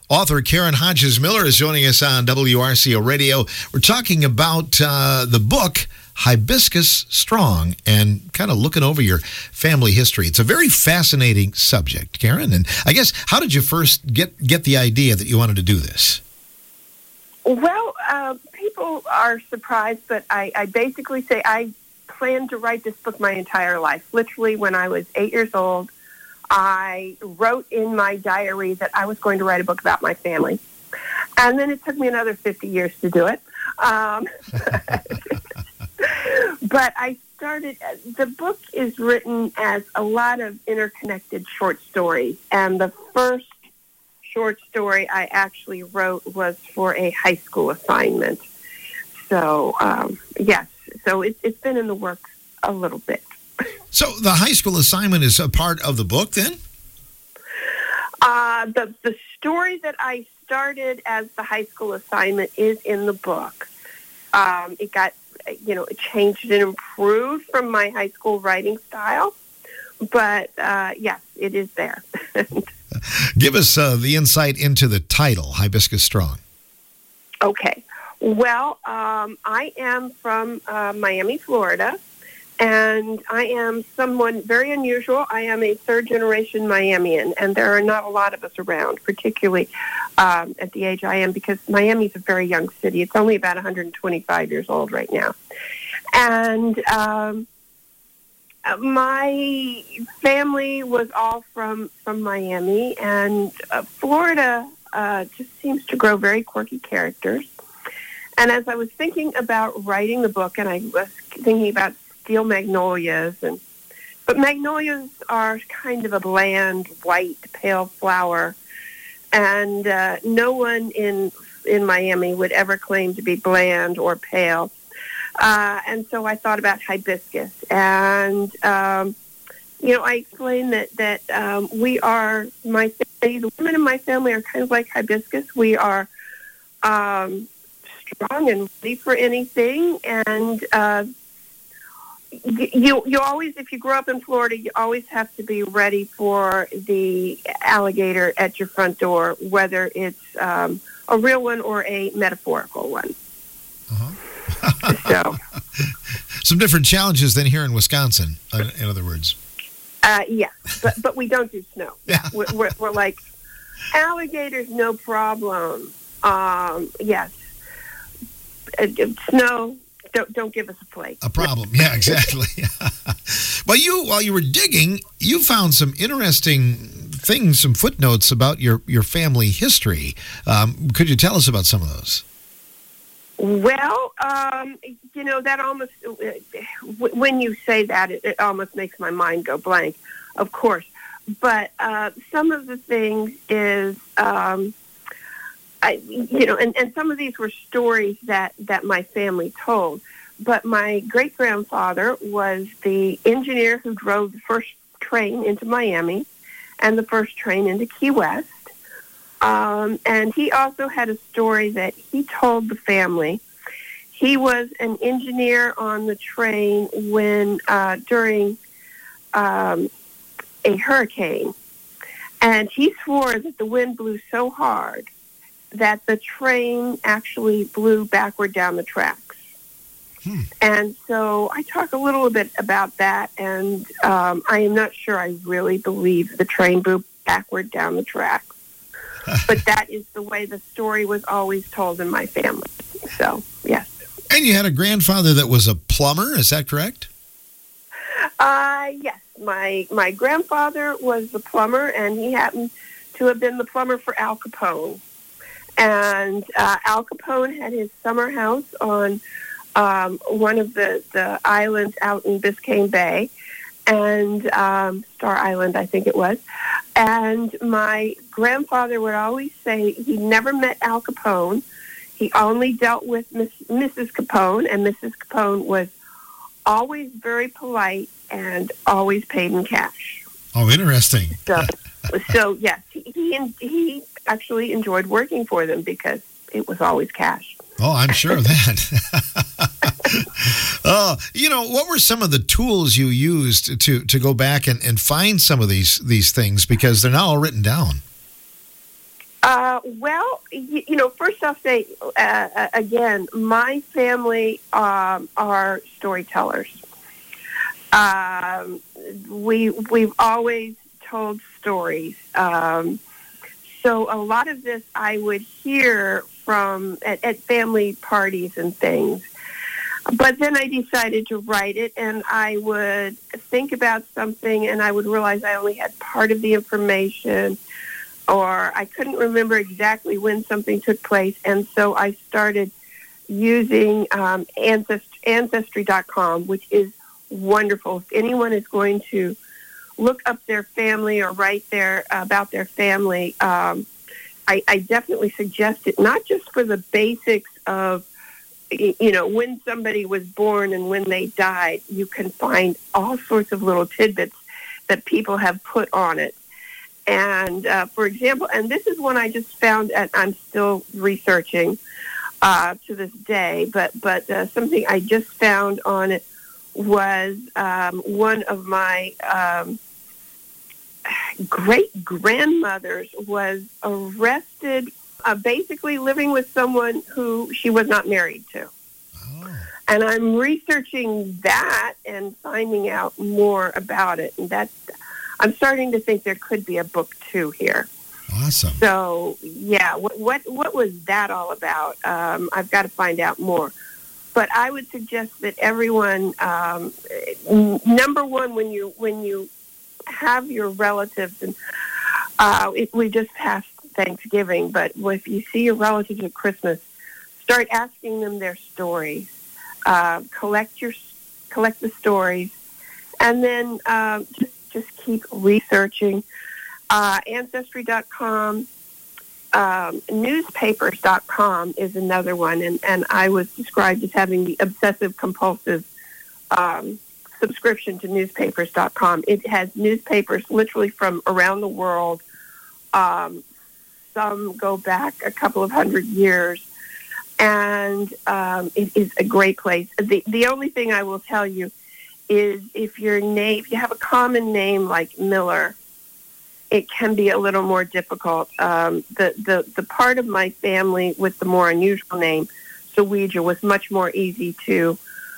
Author Karen Hodges Miller is joining us on WRCO Radio. We're talking about the book, Hibiscus Strong, and kind of looking over your family history. It's a very fascinating subject, Karen. And I guess, how did you first get the idea that you wanted to do this? Well, people are surprised, but I basically say I planned to write this book my entire life. Literally, when I was 8 years old, I wrote in my diary that I was going to write a book about my family. And then it took me another 50 years to do it. But I started, the book is written as a lot of interconnected short stories. And the first short story I actually wrote was for a high school assignment. So, yes, so it's been in the works a little bit. So the high school assignment is a part of the book then? The story that I started as the high school assignment is in the book. It got, it changed and improved from my high school writing style. But, yes, it is there. Give us the insight into the title, Hibiscus Strong. Okay. Well, I am from Miami, Florida. And I am someone very unusual. I am a third-generation Miamian, and there are not a lot of us around, particularly at the age I am, because Miami is a very young city. It's only about 125 years old right now. And my family was all from Miami, and Florida just seems to grow very quirky characters. And as I was thinking about writing the book, and I was thinking about steel magnolias, but magnolias are kind of a bland, white, pale flower, and no one in Miami would ever claim to be bland or pale. And so I thought about hibiscus, and I explained that we are the women in my family are kind of like hibiscus. We are strong and ready for anything, and you always, if you grow up in Florida, you always have to be ready for the alligator at your front door, whether it's a real one or a metaphorical one. Uh-huh. So, some different challenges than here in Wisconsin, in other words. Yeah, but we don't do snow. Yeah. We're like, alligators, no problem. Yes, snow. Don't give us a flake. A problem, yeah, exactly. Well, while you were digging, you found some interesting things, some footnotes about your family history. Could you tell us about some of those? Well, that almost, when you say that, it almost makes my mind go blank, of course. But some of the things is, and some of these were stories that my family told. But my great-grandfather was the engineer who drove the first train into Miami and the first train into Key West. And he also had a story that he told the family. He was an engineer on the train when during a hurricane. And he swore that the wind blew so hard that the train actually blew backward down the tracks. And so I talk a little bit about that, and I am not sure I really believe the train blew backward down the tracks. But that is the way the story was always told in my family. So, yes. And you had a grandfather that was a plumber, is that correct? Yes. My grandfather was the plumber, and he happened to have been the plumber for Al Capone. And Al Capone had his summer house on one of the islands out in Biscayne Bay, and Star Island, I think it was. And my grandfather would always say he never met Al Capone. He only dealt with Mrs. Capone, and Mrs. Capone was always very polite and always paid in cash. Oh, interesting. So yes, he actually enjoyed working for them because it was always cash. Oh, I'm sure of that. What were some of the tools you used to go back and find some of these things, because they're now all written down? Well, first I'll say, again, my family are storytellers. We've always told stories. So a lot of this I would hear from at family parties and things. But then I decided to write it, and I would think about something, and I would realize I only had part of the information, or I couldn't remember exactly when something took place, and so I started using Ancestry.com, which is wonderful. If anyone is going to look up their family or write about their family, I definitely suggest it, not just for the basics of, when somebody was born and when they died. You can find all sorts of little tidbits that people have put on it. And, for example, and this is one I just found, and I'm still researching to this day, but something I just found on it was one of my great-grandmothers was arrested, basically living with someone who she was not married to. Oh. And I'm researching that and finding out more about it. And I'm starting to think there could be a book too here. Awesome. So, yeah, what was that all about? I've got to find out more. But I would suggest that everyone, number one, when you have your relatives, and we just passed Thanksgiving, but if you see your relatives at Christmas, start asking them their stories. Collect the stories, and then just keep researching. Ancestry.com, newspapers.com is another one, and I was described as having the obsessive-compulsive subscription to newspapers.com. It has newspapers literally from around the world. Some go back a couple of hundred years, and it is a great place. The only thing I will tell you is if you have a common name like Miller, it can be a little more difficult. The part of my family with the more unusual name, Saweja, was much more easy to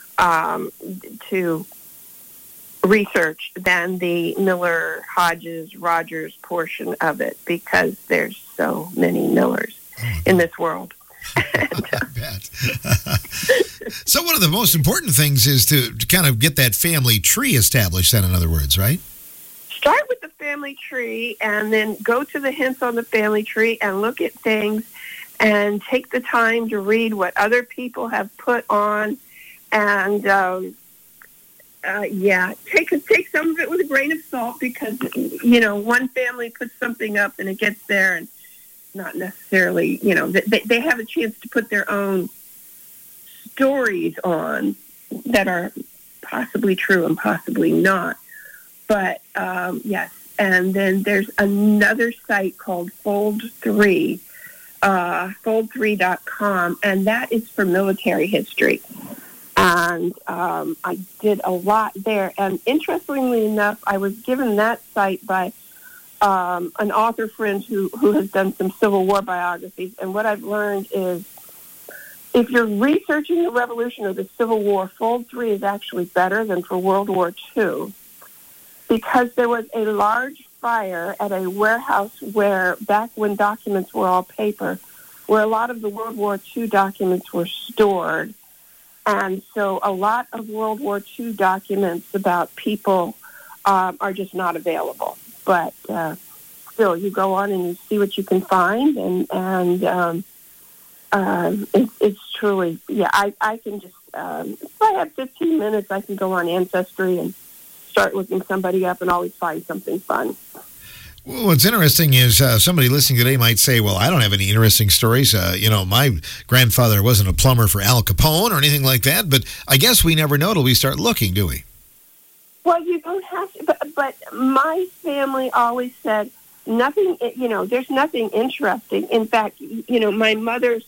research than the Miller, Hodges, Rogers portion of it, because there's so many Millers in this world. I bet. So one of the most important things is to kind of get that family tree established then, in other words, right? Start with the family tree and then go to the hints on the family tree and look at things and take the time to read what other people have put on, and take some of it with a grain of salt, because one family puts something up and it gets there, and not necessarily they have a chance to put their own stories on that are possibly true and possibly not. But yes, and then there's another site called Fold3, fold3.com, and that is for military history. And I did a lot there. And interestingly enough, I was given that site by an author friend who has done some Civil War biographies. And what I've learned is if you're researching the Revolution or the Civil War, Fold3 is actually better than for World War II, because there was a large fire at a warehouse where, back when documents were all paper, where a lot of the World War II documents were stored. And so a lot of World War II documents about people are just not available. But still, you go on and you see what you can find, and it's truly, I can just, if I have 15 minutes, I can go on Ancestry and start looking somebody up and always find something fun. Well, what's interesting is somebody listening today might say, well, I don't have any interesting stories. My grandfather wasn't a plumber for Al Capone or anything like that, but I guess we never know till we start looking, do we? Well, you don't have to, but my family always said nothing, there's nothing interesting. In fact, my mother's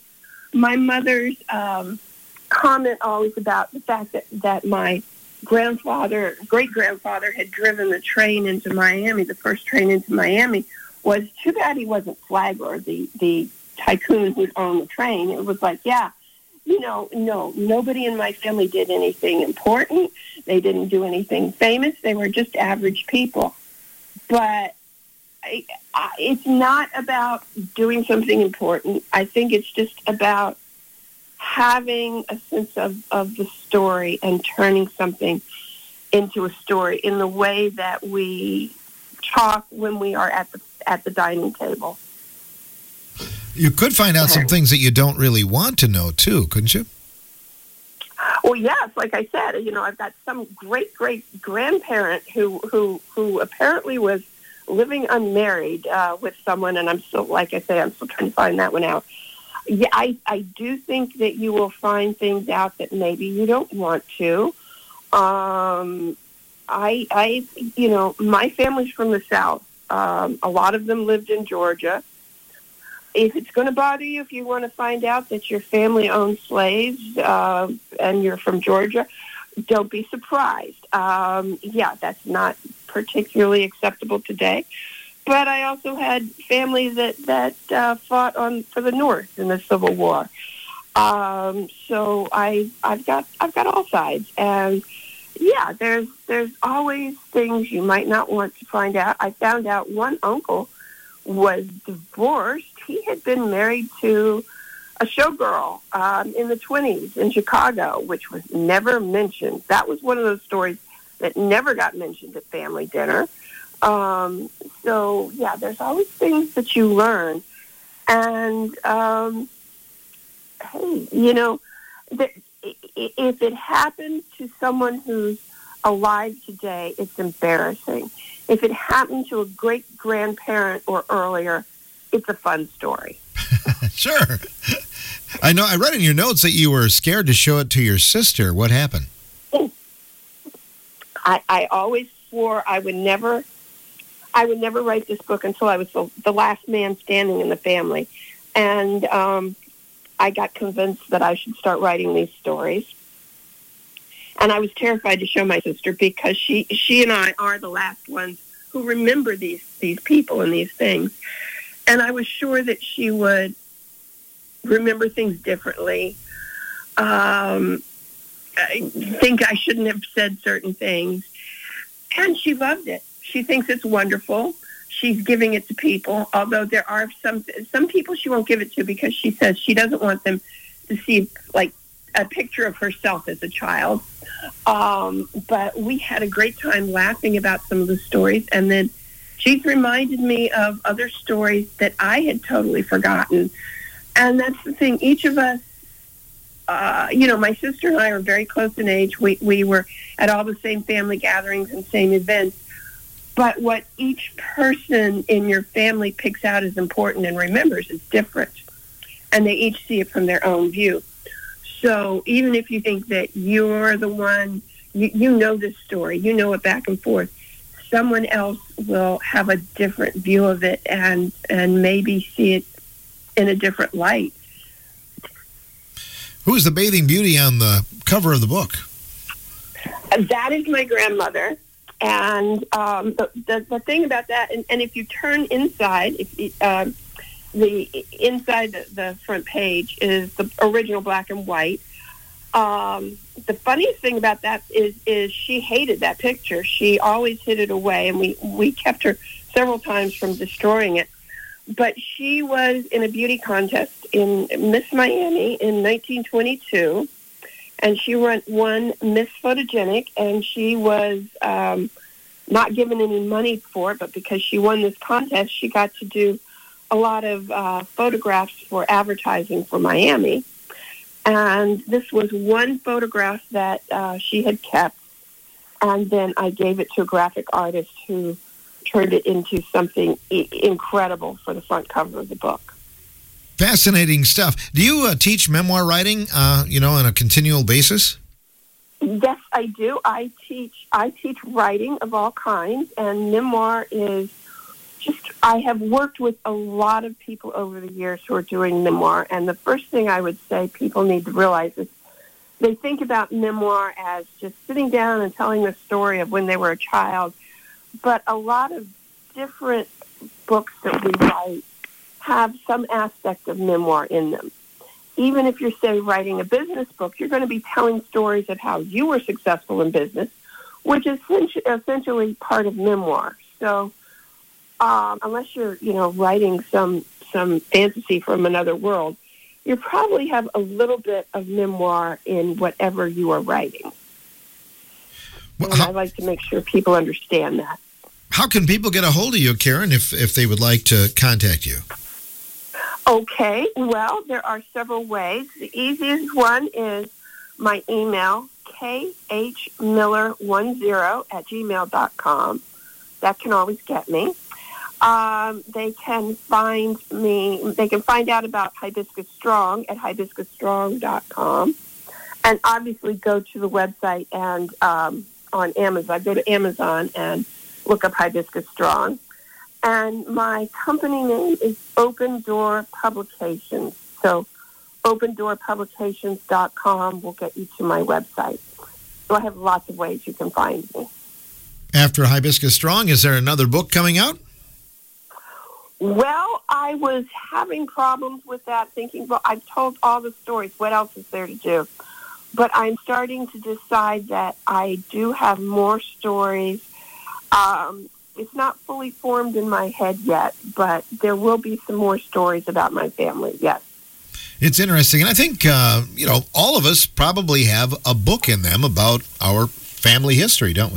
comment always about the fact that my great-grandfather had driven the train into Miami, the first train into Miami, was too bad he wasn't Flagler, the tycoon who owned the train. It was like, yeah, no, nobody in my family did anything important. They didn't do anything famous. They were just average people. But it's not about doing something important. I think it's just about having a sense of the story and turning something into a story in the way that we talk when we are at the dining table. You could find out some things that you don't really want to know, too, couldn't you? Well, yes, like I said, I've got some great-great-grandparent who apparently was living unmarried with someone, and I'm still, like I say, I'm still trying to find that one out. Yeah, I do think that you will find things out that maybe you don't want to. My family's from the South. A lot of them lived in Georgia. If it's going to bother you, if you want to find out that your family owned slaves and you're from Georgia, don't be surprised. That's not particularly acceptable today. But I also had family that fought for the North in the Civil War. So I've got all sides, and yeah, there's always things you might not want to find out. I found out one uncle was divorced. He had been married to a showgirl in the 20s in Chicago, which was never mentioned. That was one of those stories that never got mentioned at family dinner. So, yeah, there's always things that you learn. And, hey, if it happened to someone who's alive today, it's embarrassing. If it happened to a great-grandparent or earlier, it's a fun story. Sure. I know. I read in your notes that you were scared to show it to your sister. What happened? I always swore I would never write this book until I was the last man standing in the family. And I got convinced that I should start writing these stories. And I was terrified to show my sister because she and I are the last ones who remember these people and these things. And I was sure that she would remember things differently. I think I shouldn't have said certain things. And she loved it. She thinks it's wonderful. She's giving it to people, although there are some people she won't give it to because she says she doesn't want them to see, like, a picture of herself as a child. But we had a great time laughing about some of the stories, and then she's reminded me of other stories that I had totally forgotten. And that's the thing. Each of us, my sister and I are very close in age. We were at all the same family gatherings and same events. But what each person in your family picks out as important and remembers is different. And they each see it from their own view. So even if you think that you're the one, you know this story, you know it back and forth, someone else will have a different view of it and maybe see it in a different light. Who's the bathing beauty on the cover of the book? That is my grandmother. And the thing about that, and if you turn inside, the inside the front page is the original black and white. The funniest thing about that is she hated that picture. She always hid it away, and we kept her several times from destroying it. But she was in a beauty contest in Miss Miami in 1922, and she won Miss Photogenic, and she was not given any money for it, but because she won this contest, she got to do a lot of photographs for advertising for Miami. And this was one photograph that she had kept, and then I gave it to a graphic artist who turned it into something incredible for the front cover of the book. Fascinating stuff. Do you teach memoir writing, on a continual basis? Yes, I do. I teach writing of all kinds, and memoir is just, I have worked with a lot of people over the years who are doing memoir, and the first thing I would say people need to realize is they think about memoir as just sitting down and telling the story of when they were a child, but a lot of different books that we write have some aspect of memoir in them. Even if you're, say, writing a business book, you're going to be telling stories of how you were successful in business, which is essentially part of memoir. So unless you're, writing some fantasy from another world, you probably have a little bit of memoir in whatever you are writing. Well, and I like to make sure people understand that. How can people get a hold of you, Karen, if they would like to contact you? Okay, well, there are several ways. The easiest one is my email, khmiller10@gmail.com. That can always get me. They can find out about Hibiscus Strong at hibiscusstrong.com. And obviously go to the website and on Amazon. Go to Amazon and look up Hibiscus Strong. And my company name is Open Door Publications. So opendoorpublications.com will get you to my website. So I have lots of ways you can find me. After Hibiscus Strong, is there another book coming out? Well, I was having problems with that, thinking, well, I've told all the stories. What else is there to do? But I'm starting to decide that I do have more stories. It's not fully formed in my head yet, but there will be some more stories about my family, yes. It's interesting. And I think, all of us probably have a book in them about our family history, don't we?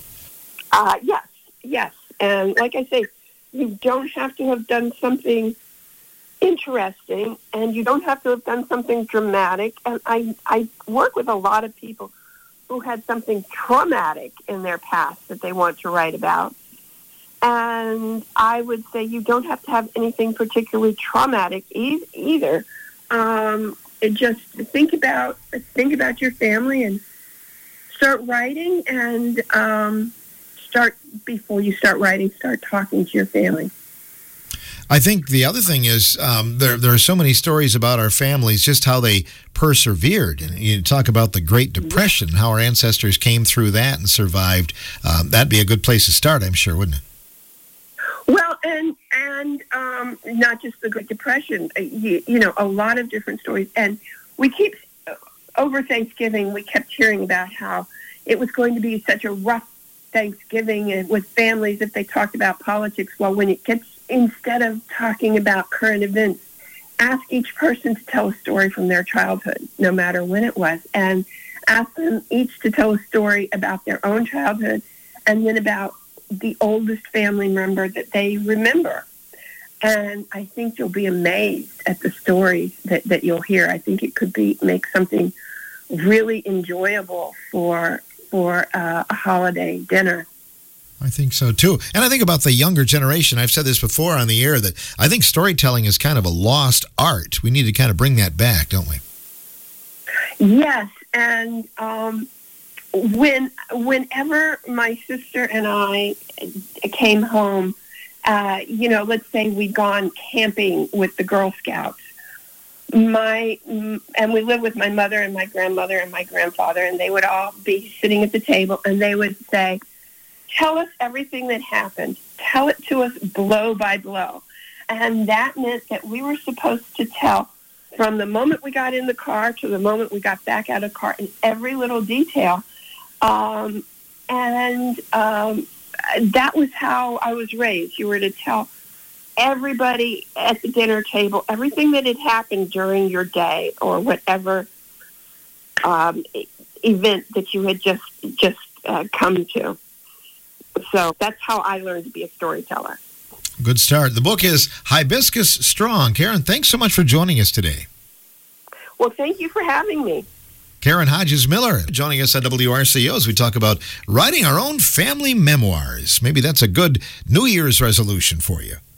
Yes. And like I say, you don't have to have done something interesting, and you don't have to have done something dramatic. And I work with a lot of people who had something traumatic in their past that they want to write about. And I would say you don't have to have anything particularly traumatic either. Just think about your family and start writing, and before you start writing, start talking to your family. I think the other thing is there are so many stories about our families, just how they persevered. And you talk about the Great Depression, how our ancestors came through that and survived. That'd be a good place to start, I'm sure, wouldn't it? Well, and not just the Great Depression, a lot of different stories. And we keep, over Thanksgiving, we kept hearing about how it was going to be such a rough Thanksgiving with families if they talked about politics. Well, when it gets, instead of talking about current events, ask each person to tell a story from their childhood, no matter when it was, and ask them each to tell a story about their own childhood and then about the oldest family member that they remember. And I think you'll be amazed at the stories that you'll hear. I think it could make something really enjoyable for a holiday dinner. I think so, too. And I think about the younger generation. I've said this before on the air, that I think storytelling is kind of a lost art. We need to kind of bring that back, don't we? Yes, and whenever my sister and I came home, let's say we'd gone camping with the Girl Scouts, and we lived with my mother and my grandmother and my grandfather, and they would all be sitting at the table, and they would say, tell us everything that happened. Tell it to us blow by blow. And that meant that we were supposed to tell from the moment we got in the car to the moment we got back out of the car in every little detail. That was how I was raised. You were to tell everybody at the dinner table everything that had happened during your day or whatever event that you had just come to. So that's how I learned to be a storyteller. Good start. The book is Hibiscus Strong. Karen, thanks so much for joining us today. Well, thank you for having me. Karen Hodges-Miller joining us on WRCO as we talk about writing our own family memoirs. Maybe that's a good New Year's resolution for you.